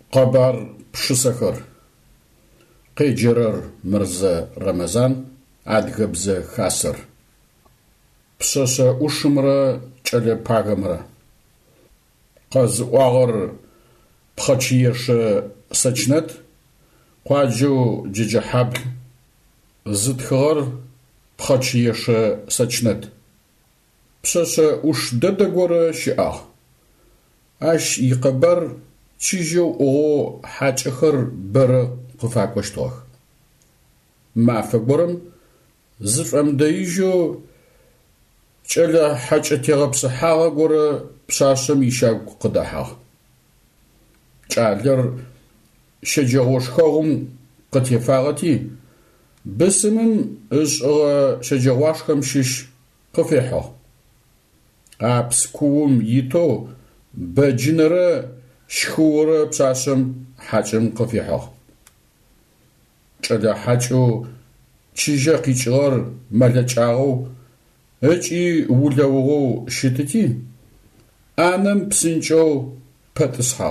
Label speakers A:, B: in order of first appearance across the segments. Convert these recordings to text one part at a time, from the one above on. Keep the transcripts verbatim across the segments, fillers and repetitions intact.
A: قبر بشسخر قيجرر مرزا رمضان عدغبزة خاسر بشاشا وشمرا چله پاغمرا قز واغر بخچيش سچنت قاجو جيجا حبل زدخغر بخچيش سچنت بشاشا وش ددگور شئاغ اش يقبر چيجو او حاجخر بر قفاقوشتوغ ما فقبرم زفم دايجو چلا حاجة تيغبس حاغا غورا بشاشم يشاق قدحاغ چالر شجاغوش خاغم قتيفاغتي بسمم اشغا شجاغواش خمشش قفيحاغ ابس كوم يتو بجنرا شخورا بشاشم حاجم قفيحاغ چلا حاجو چيجا قيچغر ملچاغو اچي ولوغو شتتي انم بسنچو پتسها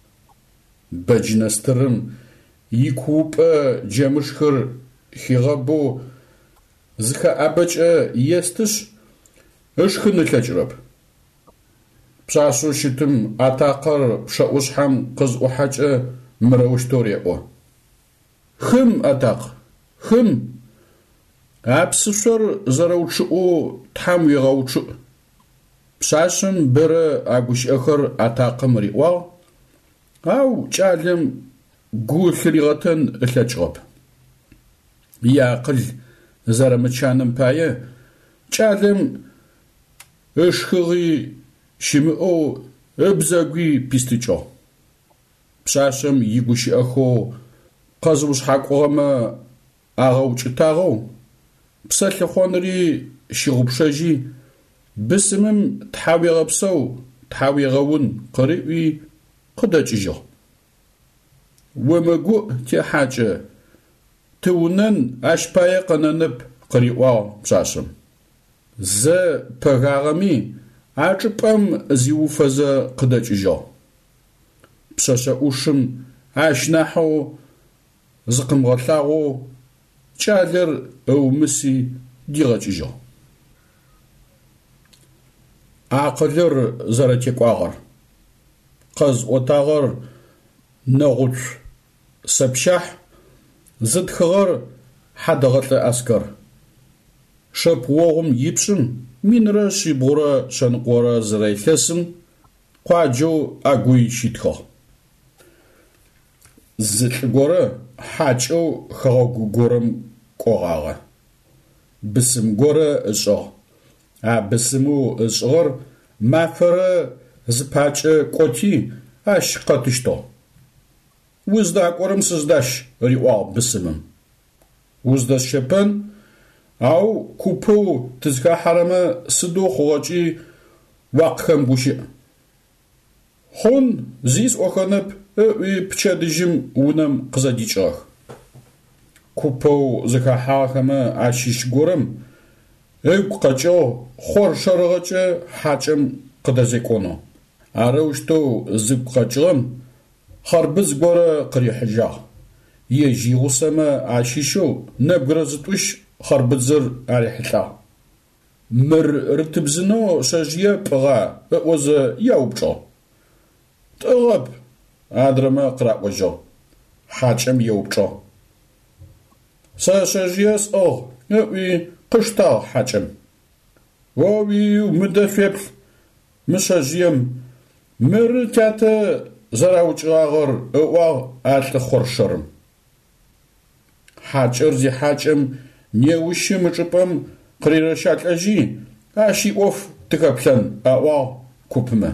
A: بجنسترم يكوب جمشخر خيغبو زخا ابچ يستش اشخن تجرب بشاشو شتم اتاقر شاوشحم قز وحاج مروشتوريو خم اتاق خم ابسشر زروچو تام يغوچو بشاشم بر اگوش اخر اتاقم ريوا او چالم گو خريغتن لچغب ياقل زرمچانم پايه چالم اشخغي شمئو ابزاگوي پيستچو بشاشم يگوش اخو قزوش حقوغما اغوچتاغو بسالخونري شيغبشاجي بسمم تحاوي غبسو تحاوي غون قريبي قداجيجو ومغو تي حاجه تونن اشباي قننب قريوا بشاشم ز بغاغمي اچپم زيوفزا قداجيجو بشاشا اوشم اشنحو زقم غلاغو چالر او مسي ديغاجيجو عقلر زرتيقاغر قز وتاغر نغوت سبشح زدخغر حدغت اسكر شب وغم يبشم مينرا شيبورا شنقورا زريثسم قاجو اگوي شيتخو زلغورا حاجو خاغو غورم قوغاغا بسم غورا اشو ا بسمو اشغر مافرا زپاچ قوتي اش قطشتو وزدا قرم سزداش ريوا بسمم وزدا شپن او كوبو تزكا حرمه سدو خوجي واقخم بوشي خون زيس اوخنب اي بچادجم ونم قزاديچاخ كوبو زكا حاخمه اشيش غورم اي قچو خور شرغچه حاچم قدازيكونو اروشتو زب قچم خربز غورا قريحجا يجي وسما عشيشو نبغرزتوش خربزر عليحلا مر رتبزنو شاجيه بغا وز يوبچو طغب ادرما قرا وجو حاجم يوبچو ساشاجيس او نبي قشتا حاجم ووي مدفب مشاجيم مرتات زراوچاغر او ات خورشرم حاجر زي حاجم نيوشم چپم قريرشاكاجي اشي اوف تكابلن او كوبما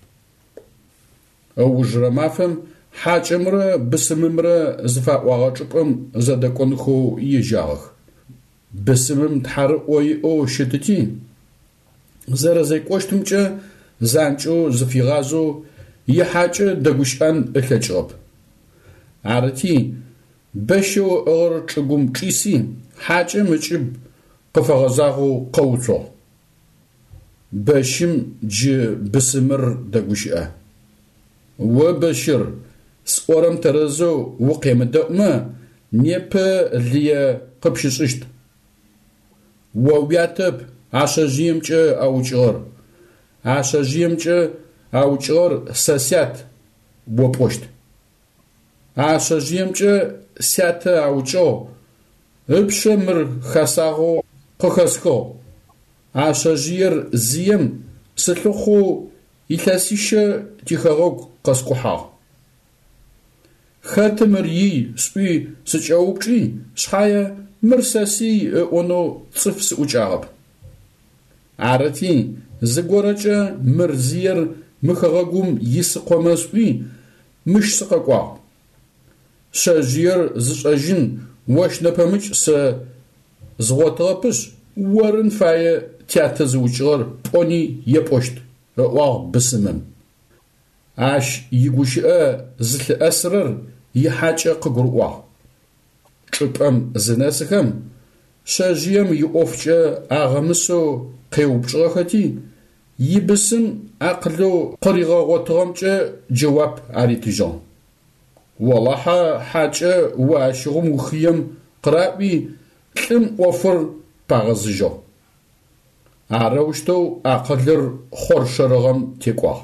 A: او جرمافم حاجمره بسممره زفا واغچپم زدكونخو يجاغ بسمم تحر اوي او شتتي زرا زي قوشتمچه زانچو زفيغازو يحاجه دغوشان اكچوب عرتي بشو اور چگوم چيسي حاجه مچب قفغزاغو قوتو بشم ج بسمر دغوشا وبشر سورم ترزو وقيم دقمة نيب اللي قبشششت ووياتب عشا جيمج أو جغر عشا جيمج أو جغر ساسيات وبوشت عشا جيمج سيات أو جو ابشمر خساغو قخسكو عشا جير زيم سلوخو إتاسيش تيخاغوك قسكوحا خاتمر يي سبي سجاوبجي شحايا مرساسي اونو صفس وجاغب عرتي زغورجا مرزير مخاغوم يسقومسوي مش سققوا شاجير زشاجين واش نبمج س زغوتربش ورن فاي تياتر زوجر بوني يبوشت واو بسمم عاش يغوشئ زل اسرر يحاجه قغروا شبم زناسخم شاجيم يوفجه اغمسو قيوبجختی يبسم عقلو قريغه غوترمجه جواب عليتجان والله حاجه واشغم وخيم قرابي كم وفر باغزجو عروشتو عقلر خورشرغم تيقوا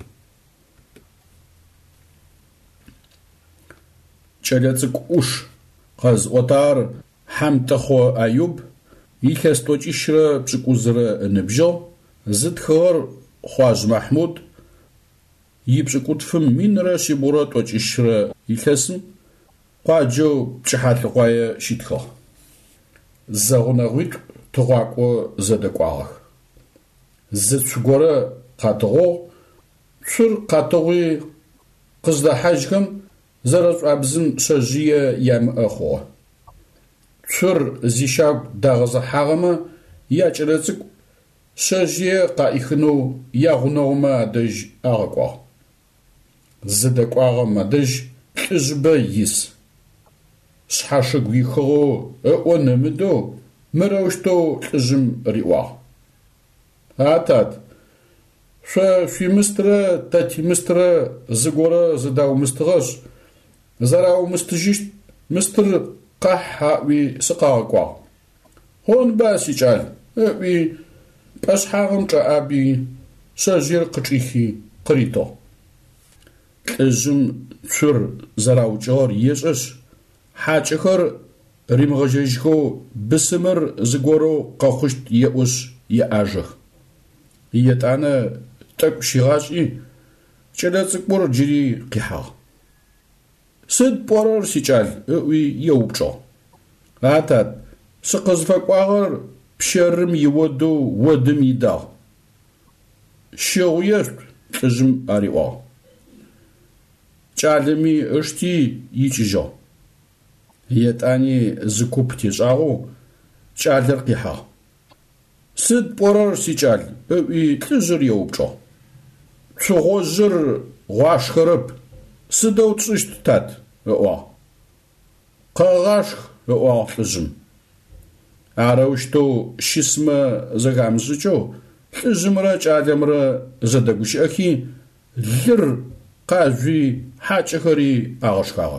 A: چلتك اوش قز اوتار حمتخو ايوب يكستوچ اشره بشكوزره نبجو زدخر خواج محمود يبشكوتفم من راشي بورات وچ اشره يكسم قاجو چحال قايه شيتخو زغنغويت تغاقو زدقواغ زدشغوره قاتغو شر قاتغوي قزدا حاجكم زرز عبزن شجيه يام اخو شر زيشاب داغز حاغما يا چرزك شجيه قايخنو ياغنوما دج اغقوا زدقواغ مدج كجبيس شحاشغوي خو اونمدو مروشتو كجم ريوا هاتات شا في مستر تاتي مستر زغورا زداو مستغش زراو مستجيش مستر قح وي سقاقوا هون باسي جال وي باش حاغم ابي شاجير قطيخي قريتو كجم شر زراو جور يشش حاجخر ريمغجيجو بسمر زغورو قخشت يوش ياجخ يتانا تك شيغاشي چلازكبر جري قحا سد بورر سيجال وي يوبجو هاتات سقزفقواغر بشرم يودو ودم يدا شوير كجم اريوا چالمي اشتي يچجو يتاني زكوب تيجاو چالر قحا سد بورر سيجال وي تلجر يوبجو شغوزر غواش خرب سدو تشت تات وا قاغاش وا فزم عروشتو شسمه زغامزجو زمرا چادمرا زدگوش اخي لر قازي حاجخري اغشخاغ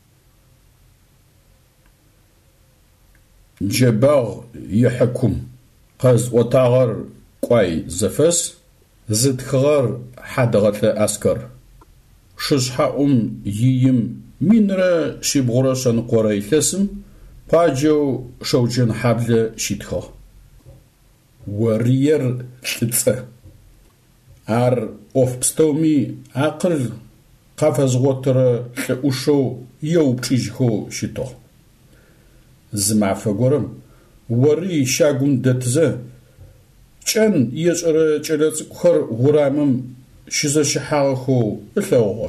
A: جبار يحكم قاز وتاغر قاي زفس زدخغر حدغت اسكر ششحاوم ييم مينرا شيبغورشن قرايلسم باجو شوجن حبل شيتخو ورير تصه ار اوفستومي عقل قفز غوتر اوشو يوبچيجو شيتو زمعفغورم وري شاغون دتزه چن يشر چلصخر غرامم شيزشحاخو بلوغ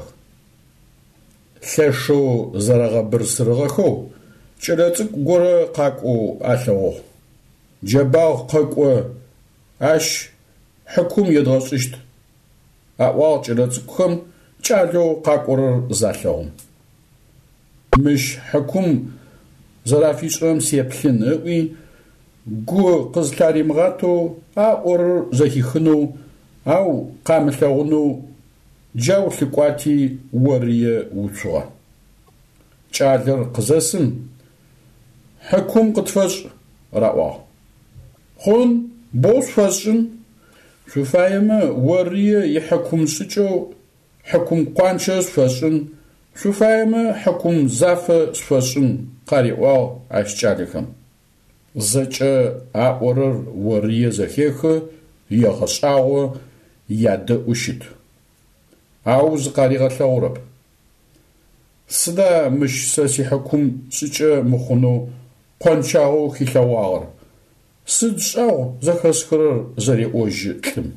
A: خشو زرغه برسرغخو چلصق غور قاقو اثو جباغ قاقو اش حكوم يدغشت اوا چلصقم چالو قاقور زاثو مش حكوم زرافيشم سيبخن وي غو قزلاري مغاتو اور زهيخنو او قاملغونو جاو لقواتي ورية وطوة جالر قزاسم حكم قطفج رأوا خون بوس فجن شوفايما ورية يحكم سجو حكم قانشس فجن شوفايما حكم زاف فجن قارئوا عشجالكم زجا أورر ورية زخيخ يغشاو ياد أشد عاوز قارئة ثورب سدا مش ساسي حكم سجا مخونو قانشاو خيلواغر سدشاو زخسكرر زري أوجتلم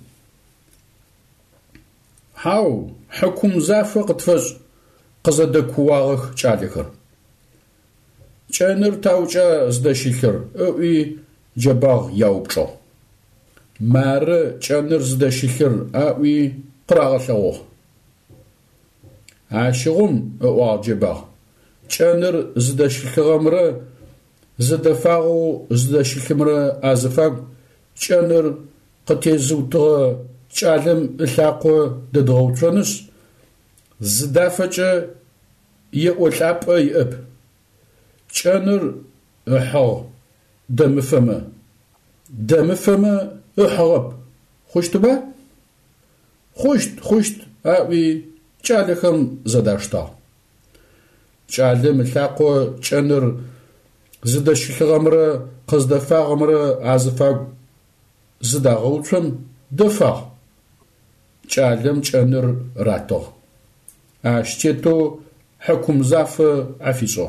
A: هاو حكم زاف قطفج قزدكواغخ جالكر جانر تاوجا زدشيخر اوي جباغ ياوبشو مار جانر زدشيخر اوي قراغلوغ عاشغم او جباغ جانر زدشيخرمر زدفاغو زدشيخمر ازفاغ جانر قتيزوتغ جالم اللاقو ددغوتشونس زدافجا يقولاب يأب جانر احاو دمفما دمفما احرب خوشت با خوشت خوشت اوي جالكم زداشتا جالم اللاقو جانر زدشيخمر قزدفاغمر ازفاغ زدغوتشم دفاع جالم جانر راتو اشتيتو حكم زاف عفيزو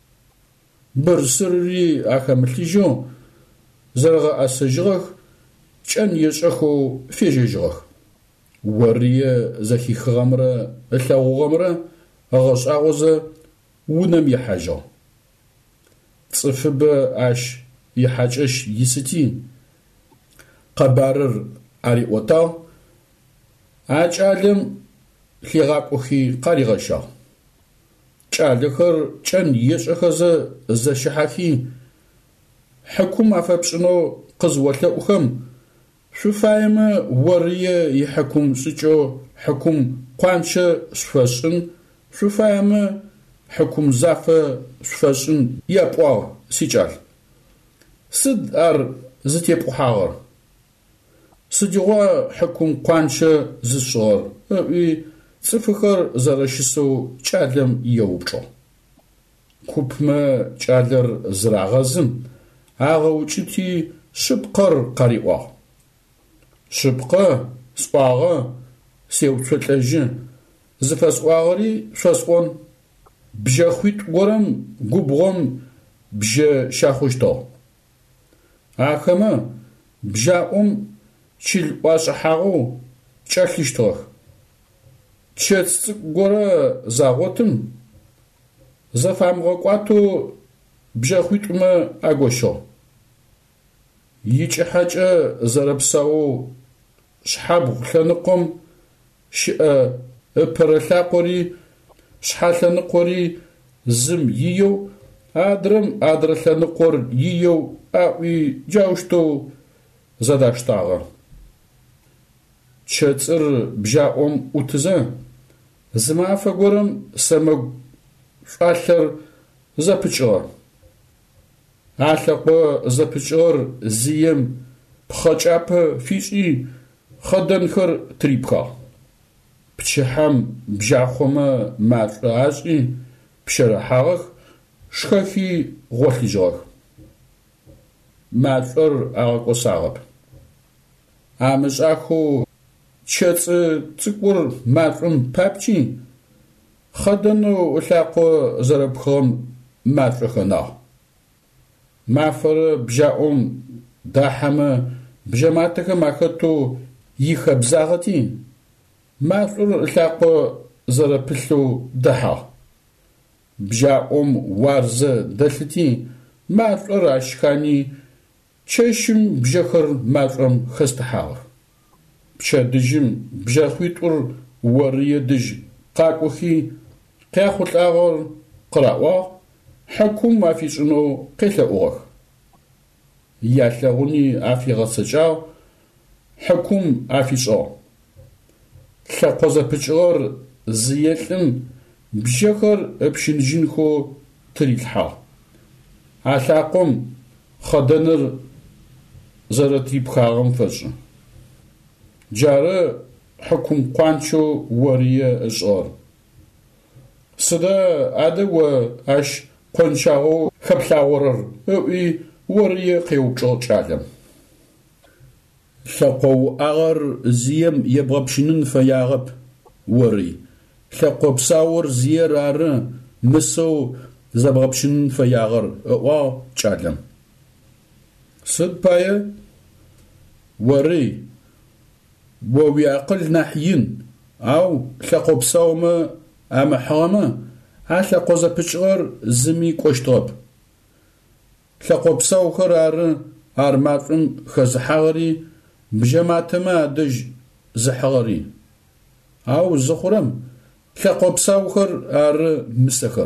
A: برسري اكملتيجو زرغ اسجرخ جان يشخو فيجيجرخ وريه زكي خغمره الثوغمره غص اغوز ونم يحاجو صفب اش يحاجش يستين قبارر أري وطا أجعلم خيغاق أخي قارغشا جعلكر جن يشخز زشحاكي حكم أفبشنو قزوة أخم شفايما ورية يحكم سجو حكم قانش سفشن شفايما حكم زافة سفشن يبوا سجال سد أر زتيبو حاغر سجوا حكم قانشة زشور أبي صفخر زرشسو جالم يوبشو كوبما جالر زراغزم عاغوشتي شبقر قريوا شبقة سواغة سيوتلجن زفاسواغري شاسوان بجاخويت ورم قبغم بجا شاخوشتو عاكما بجاؤم شيل واشحاغو شاخيشتوخ شتس غورا زاغوتم زفامغوقاتو بجاخويتما اغوشو يجي حاجه زربساو شحاب خلنقم شئ ابرلاقوري شحالنقوري زم ييو ادرم ادرلنقور ييو اوي جاوشتو زاداشتاغا شتر بجاؤم اوتزا زمافا غورم سمغ فالر زابچور عالقو زابچور زيم بخاچاپ فيشي خدنخر تريبكا بچحم بجاخوما ماطاشي بشرحاغ شخفي غوخيجور ماطر اغوساغب امزاخو چت تقور ماطرم پابچي خدنو لاقو زربخم ماطرخنا مافر بجاؤم داحما بجماعتك ماكتو يخبزاغتي ماطر لاقو زربلو دحا بجاؤم وارز دلتي ماطر اشكاني چشم بجخر ماطرم خستحاغ بشدجم بجاخويتور وريه دج قاقوخي قاخوت اغور قراوا حكم ما في شنو قيثاوغ ياثلغوني افي غسجاو حكم افي شو лъакъозэ пычъыгъэр зыелӏым бжьэхэр ыпшынжьынхэу тырилъхьагъ. А лъакъом хъэдэныр зэрэтрипхагъэм фэшӏы. Джары хьакум къуанчэу орые ышӏыгъэр. Сыда адэ о ащ къончагъэу хэплъагъорэр ыӏуи орые къеупчӏыгъ кӏалэм. Лъакъоуӏагъэр зыем ебгъэпшынын фэягъэп орый. Лъакъопсауэр зыер ары мысэу зэбгъэпшынын фэягъэр ыӏуагъ кӏалэм. Сыд пае орый о уиакъыл нахь ин, ау лъакъопсаумэ амыхьыгъэмэ а лъакъозэ пычъыгъэр зыми кӏощтыгъэп. Лъакъопсаухэр ары ар мафӏым хэзыхьагъэри бжьэматэмэ адэжь зыхьыгъэри. Ау зыхъурэм лъакъопсаухэр ары мысэхэр.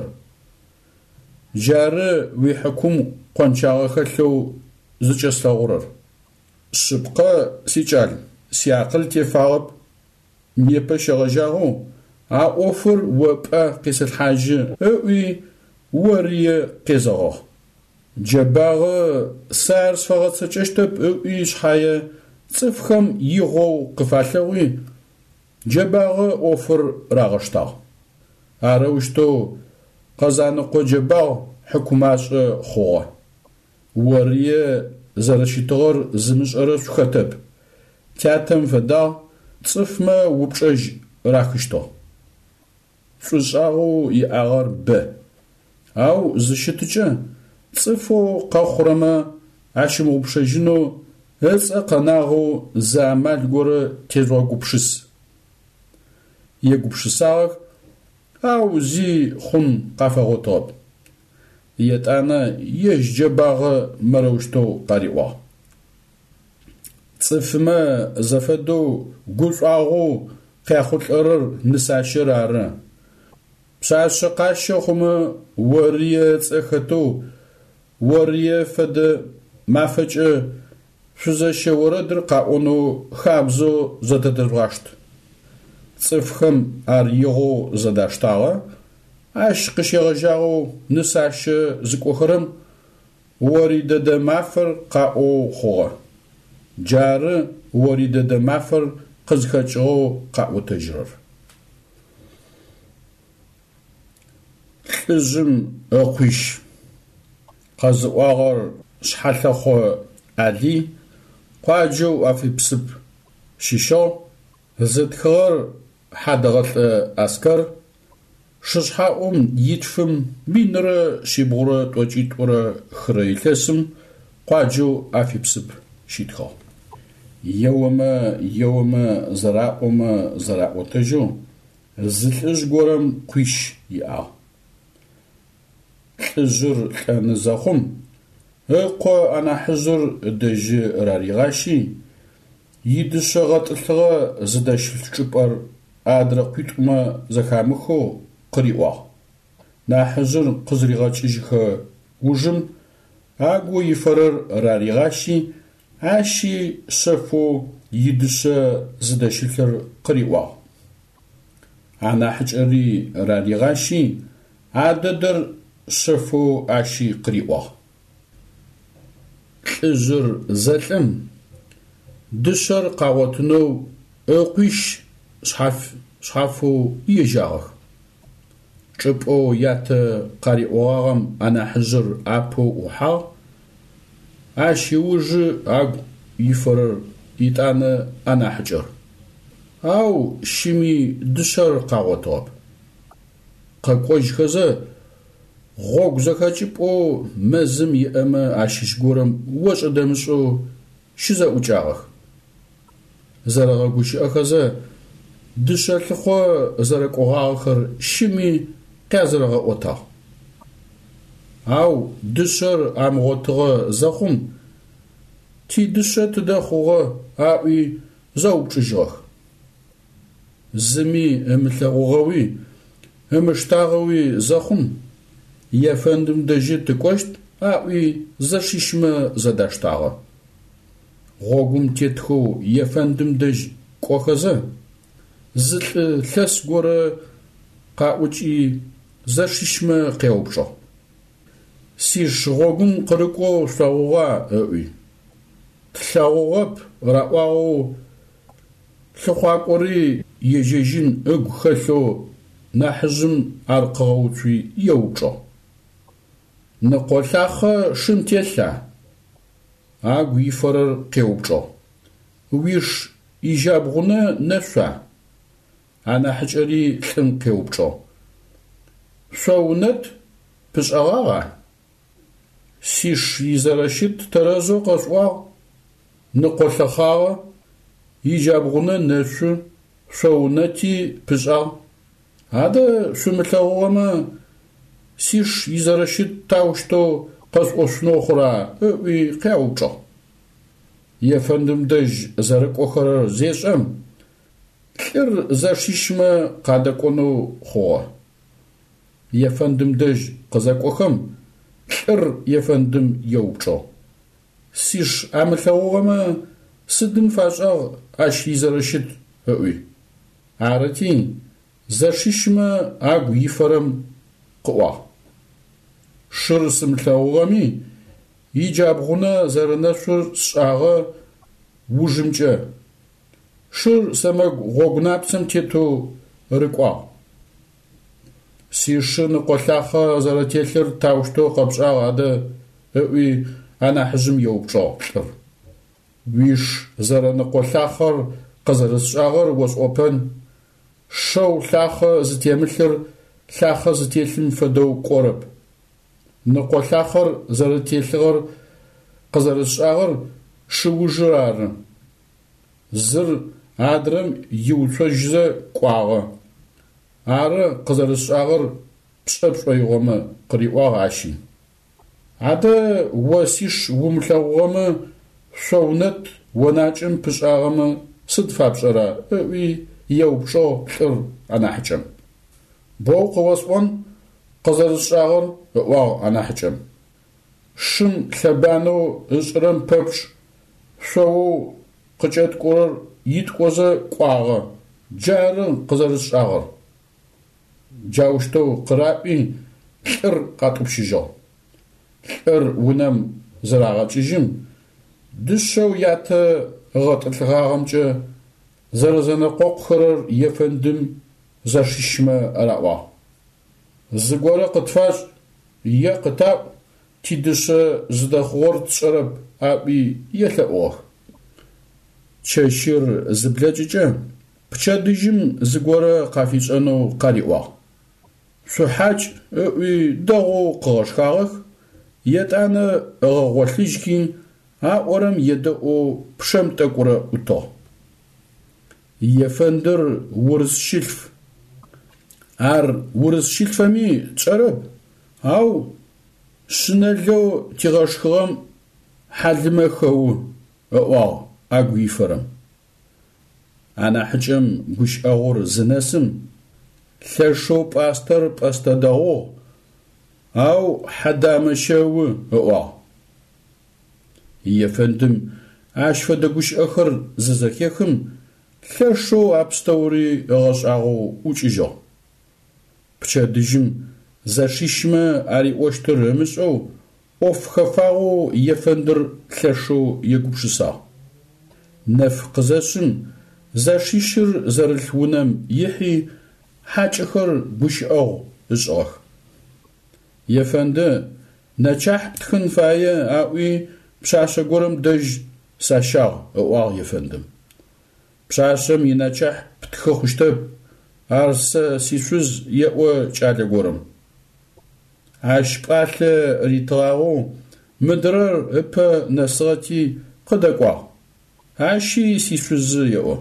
A: Джары уихьакум къончагъэ хэлъэу зыкӏэслъэгъурэр. Шъыпкъэ сикӏал, сиакъыл тефагъэп, непэ щегъэжьагъэу а ӏофыр опӏэ къесылъхьажьы ыӏуи орые къезэгъыгъ. Джэбагъэ сэ ар сфэгъэцэкӏэщтэп ыӏуи шъхьае цӏыфхэм игъоу къыфалъэгъуи джэбагъэ ӏофыр рагъэштагъ. Арэущтэу къэзаныкъо джэбагъ хьакумашӏэ хъугъэ. Орые зэрэщытыгъэр зымышӏэрэ шъухэтэп. Тятэм фэдагъ цӏыфмэ упчӏэжь рахыщтыгъ. Шӏушӏагъэу иӏагъэр бэ. Ау зыщытыкӏэ цӏыфэу къэхъурэмэ ащымыупчӏэжьынэу ыцӏэ къэнагъэу зы амал горэ тезгъэгупшыс. Егупшысагъэх, ау зи хъун къафэгъотыгъэп. Етӏанэ ежь джэбагъэ мэрэущтэу къариӏуагъ. Цӏыфмэ зэфэдэу гушӏуагъэу къяхъулӏэрэр нысащэр ары. Пшъашъэ къащэ хъумэ орые цӏэхэтэу орые фэдэ мафэкӏэ шъузэщэ орэдыр къаӏонэу хабзэу зэдэдэжъуащт. Цӏыфхэм ар игъоу зэдаштагъэ, ащ къыщегъэжьагъэу нысащэ зыкӏохэрэм ори дэдэ мафэр къаӏоу хъугъэ. Джары ори дэдэ мафэр къызхэкӏыгъэу къаӏотэжьырэр. Лӏыжъым ыкъуищ къэзыӏуагъэр шъхьэлъэхъо Али къуаджэу афипсып щыщыгъ, зытхыгъэр хьадэгъэлӏэ Аскэр шышъхьаӏом итфым минрэ шъибгъурэ тӏокӏитӏурэ хырэ илъэсым къуаджэу афипсып щитхыгъ. Еомэ еомэ зэраӏомэ зэраӏотэжьэу зы лӏыжъ горэм къуищ иӏагъ. Лӏыжъыр лӏэны зэхъум ыкъо анахьыжъыр дэжьы раригъащи, идышъэ гъэтӏылъыгъэ зыдэщылъ чӏыпӏэр адрэ къуитӏумэ зэхамыхэу къыриӏуагъ. Нахьыжъыр къызригъэкӏыжьхэ ужым агу ифэрэр раригъащи, ащи шъэфэу идышъэ зыдэщылъыр къыриӏуагъ. Анахьыкӏэри раригъащи, адэдэр шъэфэу ащи къыриӏуагъ. Лӏыжъыр зэлӏым дышъэр къагъотынэу ыкъуищ шъхьаф шъхьафэу ежьагъэх. Чӏыпӏэу ятэ къариӏуагъэм анахьыжъыр апэу ӏухьагъ, ащ иужы агу ифэрэр итӏанэ анахьыкӏэр. Ау щыми дышъэр къагъотыгъэп. Къэкӏожьхэзэ гъогу зэхэкӏыпӏэу мэзым иӏэмэ ащыщ горэм ошӏэ дэмышӏэу щызэӏукӏагъэх. Зэрэгъэгущыӏэхэзэ дышъэ лъыхъо зэрэкӏогъагъэхэр щыми къязэрэгъэӏотагъ. Ау дышъэр амыгъотыгъэ зэхъум тидышъэ тыдэ хъугъэ аӏуи зэупчӏыжьыгъэх. Зыми ымылъэгъугъэуи ымыштагъэуи зэхъум ефэндым дэжьы тыкӏощт аӏуи зэшищмэ зэдаштагъэ. Гъогум тетхэу ефэндым дэжь кӏохэзэ زل ثلاث جورة قاوتشي زشيشما قيوبشو سيش غوغن قرقو شاوغا اوي تلاوغب رأواو ثقاقوري يجيجين اغو خلو نحزم ارقاوتشي يوبشو نقوشاخ شنتيشا اغوي فرر قيوبشو ويش إيجابغنا نفع أنا حجري لن قيوبشو شاونت بس أغاغا سيش يزرشت ترازو قصوا نقوشاخاغا إيجابغنا نفع شاونتي بس أغ هذا شمتلاغوما سيش يزرشت تاوشتو قصوا شنوخرا اوي قيوبشو يفندم دج زرق أخر زيشم كر زشيشما قادكونو خوا يفندم دج قزاك أخم كر يفندم يوبشو سيش عملتاوغما سدم فاشاغ اش يزرشت اوي عارتين زشيشما اغو يفرم قوا شرسم تاوغامي يجابغنا زرناشر شاغا وجمجا شر سمك غوغنابسم تيتو رقوا سيشن قوشاخا زرتيلر تاوشتو قبشاغا ده اوي انا حجم يوبشو ويش زرن قوشاخر قزرشاغر was open شو لاخا زتيملر لاخا زتيلم فدو قرب نقوشاخر زرتيلغر قزرشاغر شوجرار زر عدرم يوتشجزه قواغه اره قزرشاغر بشبشويغوما قريواغ عشي عدا وسيش وملغوما شونت وناجم بشاغما صدفابشرا اوي يوبشو خر انا حجم بو قواسون قزرشاغر واو انا حجم شن خبانو اشرم ببش شو قجت قرر يتقوزه قواغه جارن قزرشاغر جاوشتو قرابي خر قاطبشيجو خر ونم زراغاتشيجم دشو يات غطلغاغمجه زرزنا قوقخرر يفندم زشيشما اراوا زغوره قطفاش يقطا تيدش زدخور تشرب ابي يلأوه تشير زبلججه بچادجم زغوره قافيصنو قريوا شو حاج وي دغو قشخاغ يتانا غوخليجكي ها اورم يدو بشم تقره اوتو يفندر ورز شلف ار ورز شلفمي تشرب او شنلو تيغشخم حلمخو او اغويفرم انا حجم غش اغور زنسم ثشو باستر باستداو او حدامشو او يفندم اش فدغش اخر ززكيخم ثشو ابستوري غشاغو اوچيجو بچدجم زشيشما اري اوشترمس او اوف خفاو يفندر ثشو يغبشسا نف قزاشم زشيشر زرلونم يحي حاجخر بوشاو اشاخ يفنده نچح تخن فايه اوي بشاشه غورم دج ساشا او يفندم بشاشم ينچح بتخخشتب ارس سيسوز يو چاله غورم اشقال ريتراو مدرر اپ نسرتي قدقوا هاشي سيسوز يو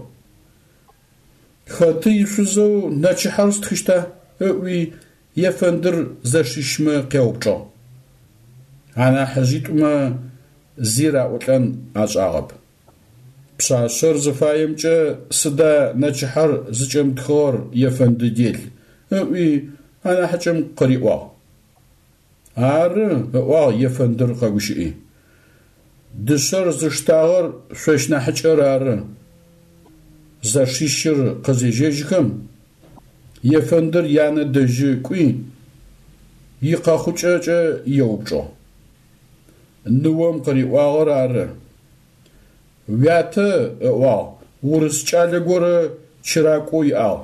A: خطي يسوزو نچحرس تخشتا اوي يفندر زشيشما قيوبچو انا حجيتما زيرا وطن اشعب بشاشر زفايمچه سدا نچحر زچم تخور يفند ديل اوي انا حجم قريوا ار او يفندر قوشي دشر زشتاغر شوشنا حجرار зэшищыр къызежьэжьхэм ефэндыр янэ дэжьы кӏуи икъэхъукӏэкӏэ еупчӏо. Нуом къыриӏуагъэр ары. Уятэ ыӏуагъ, урыс кӏалэ горэ чыракӏоу иӏагъ.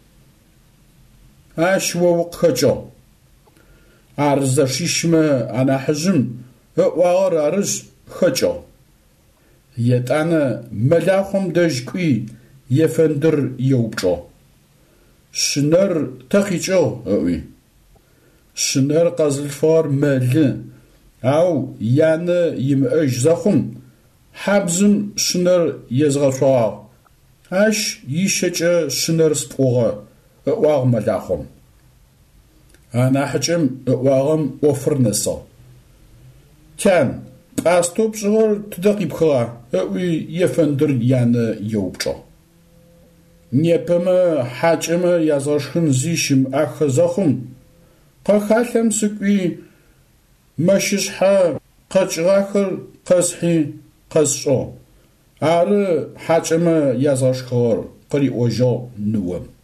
A: Ащ о укъхэкӏыгъ. Ар зэшищмэ анахьыжъым ыӏуагъэр арышъ хэкӏыгъ. Етӏанэ мэлахъом дэжь кӏуи ефэндыр еупчӏо. Шынэр тэ къикӏыгъ ыӏуи. Шынэр къэзылъфыгъэр мэлы, ау янэ имыӏэжь зэхъум хьабзым шынэр езгъэшъуагъ. Ащ ищэкӏэ шынэр спӏугъэ ыӏуагъ мэлахъом. Анахьыкӏэм ыӏуагъэм ӏофыр нэсыгъ. Тян, пӏастэу пшӏыгъэр тыдэ къипхыгъа? Ыӏуи ефэндыр янэ еупчӏо. Непэмэ хьакӏэмэ язгъэшхын зи щымыӏахэ зэхъум къэхалъэм сыкӏуи мэщышъхьэ къэкӏыгъахэр къэсхьи къэсшӏо. Ары хьакӏэмэ язгъэшхыгъэр къыриӏожьыгъ ныом.